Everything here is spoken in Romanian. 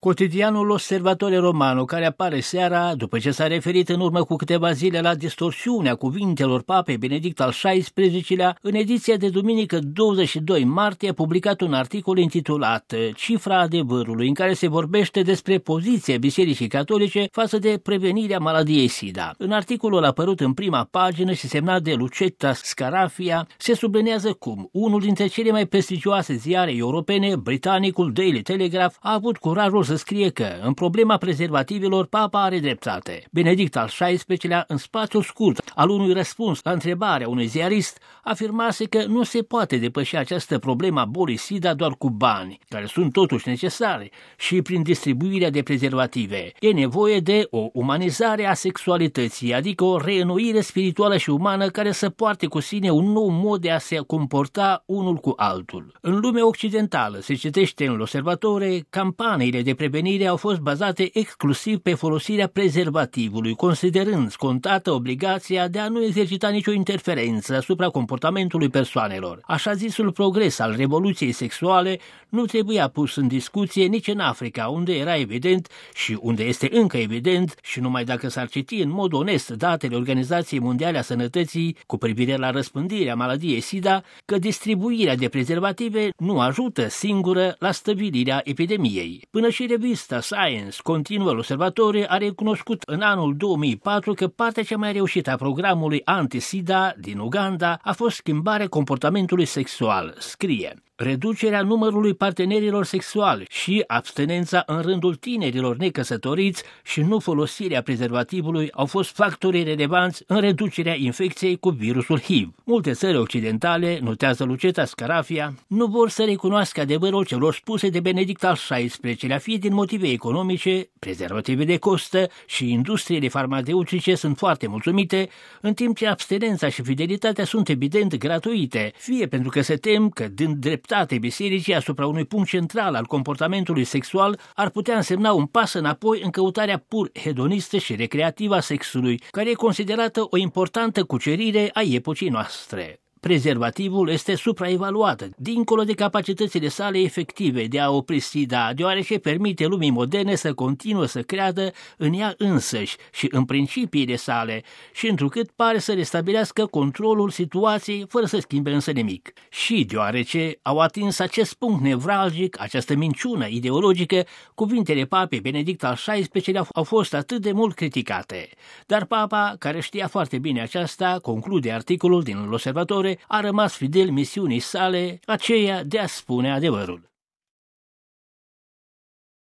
Cotidianul Osservatore Romano, care apare seara, după ce s-a referit în urmă cu câteva zile la distorsiunea cuvintelor Papei Benedict al XVI-lea, în ediția de duminică 22 martie a publicat un articol intitulat Cifra adevărului, în care se vorbește despre poziția Bisericii Catolice față de prevenirea maladiei SIDA. În articolul apărut în prima pagină și semnat de Lucetta Scarafia, se subliniază cum unul dintre cele mai prestigioase ziare europene, britanicul Daily Telegraph, a avut curajul să scrie că, în problema prezervativelor, Papa are dreptate. Benedict al XVI-lea, în spațiul scurt al unui răspuns la întrebarea unui ziarist, afirmase că nu se poate depăși această problemă a bolii SIDA doar cu bani, care sunt totuși necesare, și prin distribuirea de prezervative. E nevoie de o umanizare a sexualității, adică o reînnoire spirituală și umană care să poarte cu sine un nou mod de a se comporta unul cu altul. În lumea occidentală, se citește în L'Osservatore, campaniile de prevenire au fost bazate exclusiv pe folosirea prezervativului, considerând scontată obligația de a nu exercita nicio interferență asupra comportamentului persoanelor. Așa zisul progres al revoluției sexuale nu trebuia pus în discuție nici în Africa, unde era evident și unde este încă evident, și numai dacă s-ar citi în mod onest datele Organizației Mondiale a Sănătății cu privire la răspândirea maladiei SIDA, că distribuirea de prezervative nu ajută singură la stăvilirea epidemiei. Până și revista Science, continuă L'Osservatore, a recunoscut în anul 2004 că partea cea mai reușită a programului anti-SIDA din Uganda a fost schimbarea comportamentului sexual. Scrie: reducerea numărului partenerilor sexuali și abstinența în rândul tinerilor necăsătoriți și nu folosirea prezervativului au fost factori relevanți în reducerea infecției cu virusul HIV. Multe țări occidentale, notează Lucetta Scarafia, nu vor să recunoască adevărul celor spuse de Benedict al XVI-lea, fie din motive economice, prezervative de costă și industriile farmaceutice sunt foarte mulțumite, în timp ce abstinența și fidelitatea sunt evident gratuite, fie pentru că se tem că, dând dreptate bisericii asupra unui punct central al comportamentului sexual, ar putea însemna un pas înapoi în căutarea pur hedonistă și recreativă a sexului, care e considerată o importantă cucerire a epocii noastre. Prezervativul este supraevaluat, dincolo de capacitățile sale efective de a opri SIDA, deoarece permite lumii moderne să continue să creadă în ea însăși și în principiile sale, și întrucât pare să restabilească controlul situației fără să schimbe însă nimic. Și deoarece au atins acest punct nevralgic, această minciună ideologică, cuvintele Papei Benedict al XVI-lea au fost atât de mult criticate. Dar Papa, care știa foarte bine aceasta, conclude articolul din L'Osservatore, a rămas fidel misiunii sale, aceea de a spune adevărul.